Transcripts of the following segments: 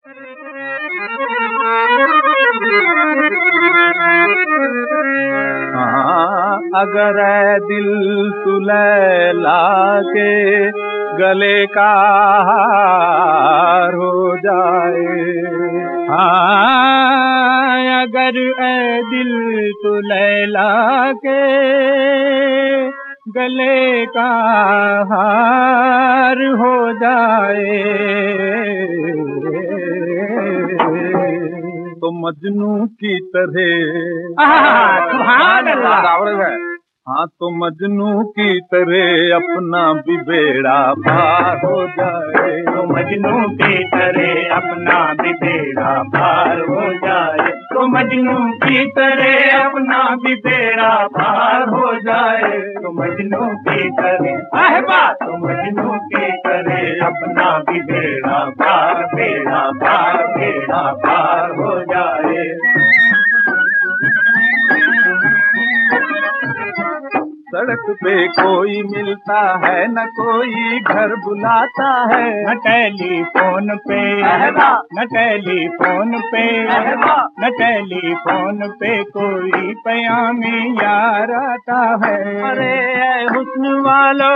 हाँ, अगर ऐ दिल तू लैला के गले का हार हो जाए, हाँ अगर ऐ दिल तू लैला के गले का हार हो जाए, तो मजनू की तरह सुभान अल्लाह। हाँ तो मजनू की तरह अपना भी बेड़ा पार हो जाए, तो मजनू की तरह अपना भी बेड़ा पार हो जाए, तो मजनू की तरह अपना भी बेड़ा पार हो जाए, तो मजनू की तरह तो मजनू की तरह अपना भी बेड़ा पार हो जाए। सड़क पे कोई मिलता है न कोई घर बुलाता है, न टेलीफोन पे न टेलीफोन पे न टेलीफोन पे कोई पयामी यार आता है। अरे हुस्न वालो,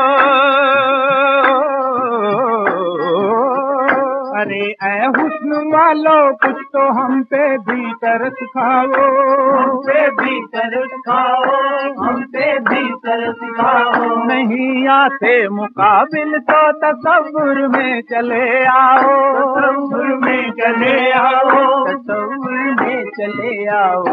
अरे ऐ हुस्न वालो कुछ तो हम पे भी तरस खाओ, हम पे भी तरस खाओ, हम पे भी तरस खाओ। नहीं आते मुकाबिल तो तसव्वुर में चले आओ, तसव्वुर में चले आओ, तसव्वुर में चले आओ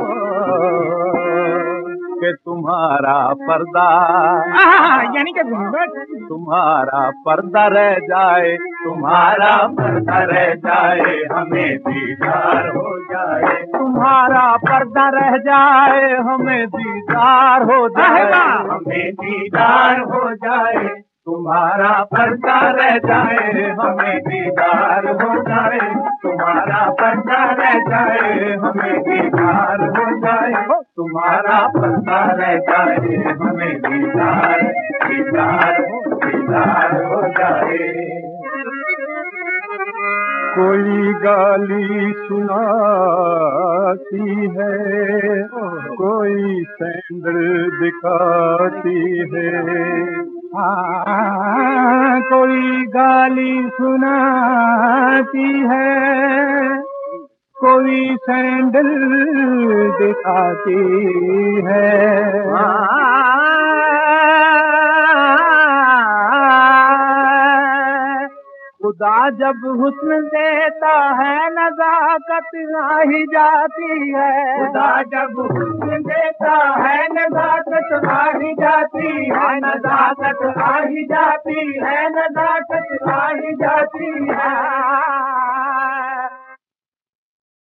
कि तुम्हारा पर्दा यानी कि घूंघट तुम्हारा पर्दा रह जाए, तुम्हारा पर्दा रह जाए, हमें दीदार हो जाए, तुम्हारा पर्दा रह जाए, हमें दीदार हो जाए, हमें दीदार हो जाए, तुम्हारा पर्दा रह जाए, हमें दीदार हो जाए, तुम्हारा पर्दा रह जाए, हमें दीदार हो जाए, तुम्हारा पर्दा रह जाए, हमें दीदार हो जाए। कोई गाली सुनाती है, कोई सैंडल दिखाती है, हाँ कोई गाली सुनाती है, कोई सैंडल दिखाती है, खुदा जब हुस्न देता है नज़ाकत आ ही जाती है, खुदा जब हुस्न देता है नज़ाकत आ ही जाती है, नज़ाकत आ ही जाती है, नज़ाकत आ ही जाती है।